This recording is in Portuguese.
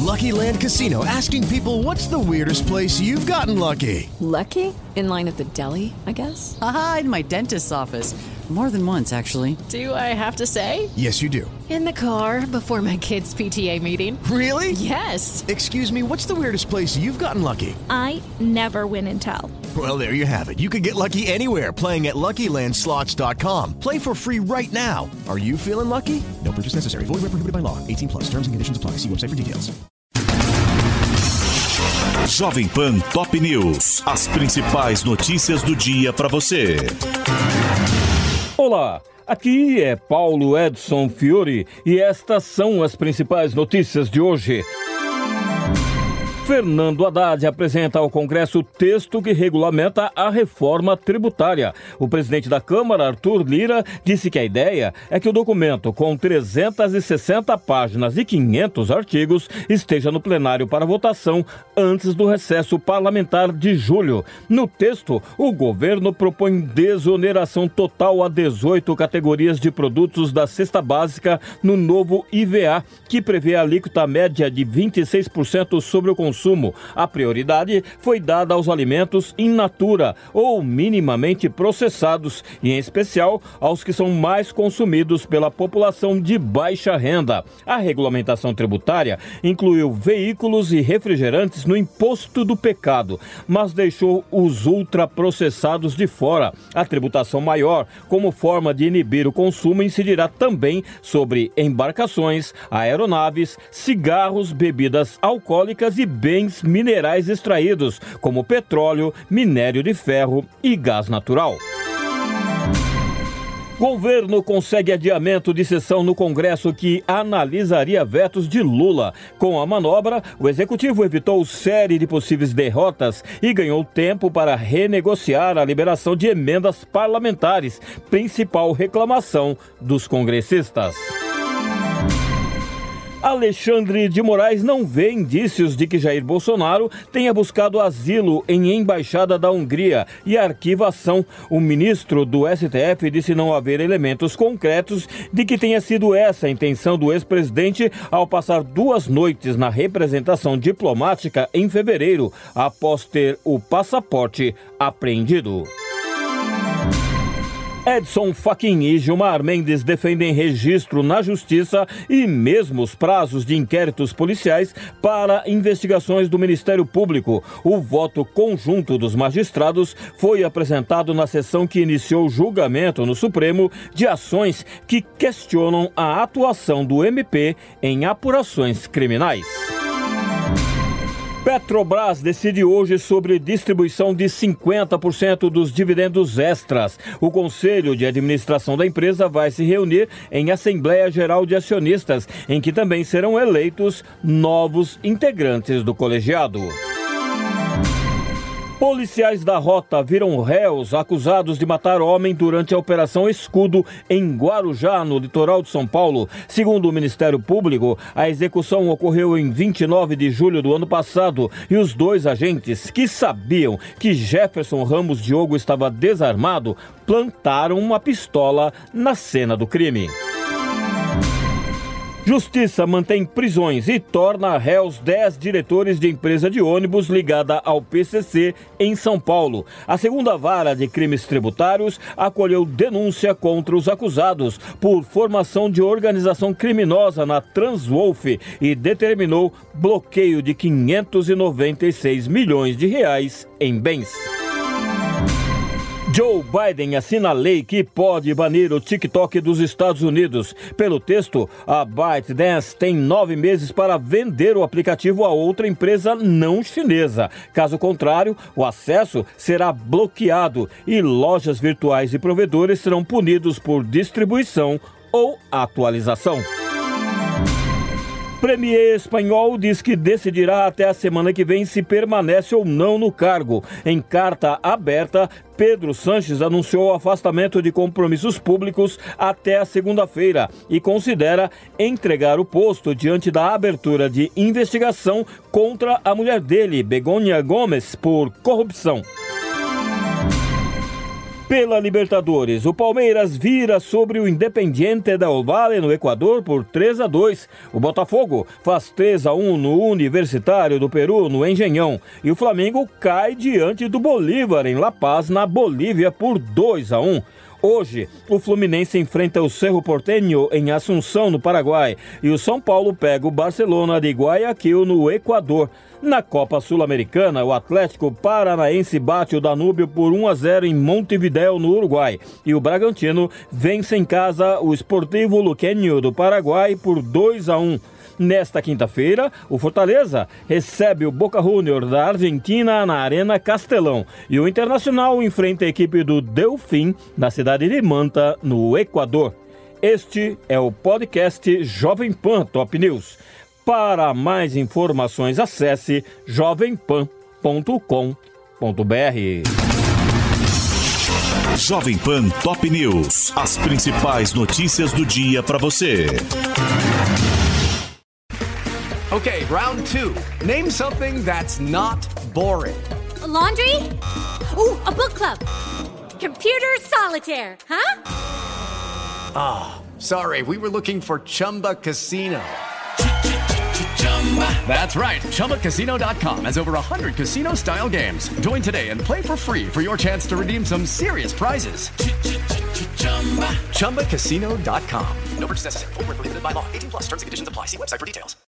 Lucky Land Casino, asking people, what's the weirdest place you've gotten lucky? Lucky? In line at the deli, I guess? Aha, in my dentist's office. More than once, actually. Do I have to say? Yes, you do. In the car before my kids' PTA meeting. Really? Yes. Excuse me, what's the weirdest place you've gotten lucky? I never win and tell. Well, there you have it. You can get lucky anywhere, playing at LuckyLandSlots.com. Play for free right now. Are you feeling lucky? No purchase necessary. Void where prohibited by law. 18 plus. Terms and conditions apply. See website for details. Jovem Pan Top News. As principais notícias do dia para você. Olá, aqui é Paulo Edson Fiore e estas são as principais notícias de hoje. Fernando Haddad apresenta ao Congresso o texto que regulamenta a reforma tributária. O presidente da Câmara, Arthur Lira, disse que a ideia é que o documento, com 360 páginas e 500 artigos, esteja no plenário para votação antes do recesso parlamentar de julho. No texto, o governo propõe desoneração total a 18 categorias de produtos da cesta básica no novo IVA, que prevê a alíquota média de 26% sobre o consumo. A prioridade foi dada aos alimentos in natura ou minimamente processados, e em especial aos que são mais consumidos pela população de baixa renda. A regulamentação tributária incluiu veículos e refrigerantes no imposto do pecado, mas deixou os ultraprocessados de fora. A tributação maior, como forma de inibir o consumo, incidirá também sobre embarcações, aeronaves, cigarros, bebidas alcoólicas e bens minerais extraídos, como petróleo, minério de ferro e gás natural. Governo consegue adiamento de sessão no Congresso que analisaria vetos de Lula. Com a manobra, o Executivo evitou série de possíveis derrotas e ganhou tempo para renegociar a liberação de emendas parlamentares, principal reclamação dos congressistas. Alexandre de Moraes não vê indícios de que Jair Bolsonaro tenha buscado asilo em embaixada da Hungria e arquivação. O ministro do STF disse não haver elementos concretos de que tenha sido essa a intenção do ex-presidente ao passar 2 noites na representação diplomática em fevereiro, após ter o passaporte apreendido. Edson Fachin e Gilmar Mendes defendem registro na Justiça e mesmo os prazos de inquéritos policiais para investigações do Ministério Público. O voto conjunto dos magistrados foi apresentado na sessão que iniciou o julgamento no Supremo de ações que questionam a atuação do MP em apurações criminais. Petrobras decide hoje sobre distribuição de 50% dos dividendos extras. O Conselho de Administração da empresa vai se reunir em Assembleia Geral de Acionistas, em que também serão eleitos novos integrantes do colegiado. Policiais da Rota viram réus acusados de matar homem durante a Operação Escudo em Guarujá, no litoral de São Paulo. Segundo o Ministério Público, a execução ocorreu em 29 de julho do ano passado e os 2 agentes, que sabiam que Jefferson Ramos Diogo estava desarmado, plantaram uma pistola na cena do crime. Justiça mantém prisões e torna réus 10 diretores de empresa de ônibus ligada ao PCC em São Paulo. A segunda vara de crimes tributários acolheu denúncia contra os acusados por formação de organização criminosa na Transwolf e determinou bloqueio de 596 milhões de reais em bens. Joe Biden assina a lei que pode banir o TikTok dos Estados Unidos. Pelo texto, a ByteDance tem 9 meses para vender o aplicativo a outra empresa não chinesa. Caso contrário, o acesso será bloqueado e lojas virtuais e provedores serão punidos por distribuição ou atualização. Premier espanhol diz que decidirá até a semana que vem se permanece ou não no cargo. Em carta aberta, Pedro Sánchez anunciou o afastamento de compromissos públicos até a segunda-feira e considera entregar o posto diante da abertura de investigação contra a mulher dele, Begoña Gomes, por corrupção. Pela Libertadores, o Palmeiras vira sobre o Independiente del Valle no Equador por 3-2. O Botafogo faz 3-1 no Universitário do Peru, no Engenhão. E o Flamengo cai diante do Bolívar, em La Paz, na Bolívia, por 2-1. Hoje, o Fluminense enfrenta o Cerro Porteño em Assunção, no Paraguai, e o São Paulo pega o Barcelona de Guayaquil, no Equador. Na Copa Sul-Americana, o Atlético Paranaense bate o Danúbio por 1-0 em Montevidéu, no Uruguai, e o Bragantino vence em casa o Sportivo Luqueño do Paraguai por 2-1. Nesta quinta-feira, o Fortaleza recebe o Boca Juniors da Argentina na Arena Castelão e o Internacional enfrenta a equipe do Delfim na cidade de Manta, no Equador. Este é o podcast Jovem Pan Top News. Para mais informações, acesse jovempan.com.br. Jovem Pan Top News. As principais notícias do dia para você. Okay, round 2. Name something that's not boring. A laundry? Ooh, a book club. Computer solitaire, huh? Ah, sorry, we were looking for Chumba Casino. That's right, ChumbaCasino.com has over 100 casino-style games. Join today and play for free for your chance to redeem some serious prizes. ChumbaCasino.com. No purchase necessary. Void where prohibited by law. 18+ terms and conditions apply. See website for details.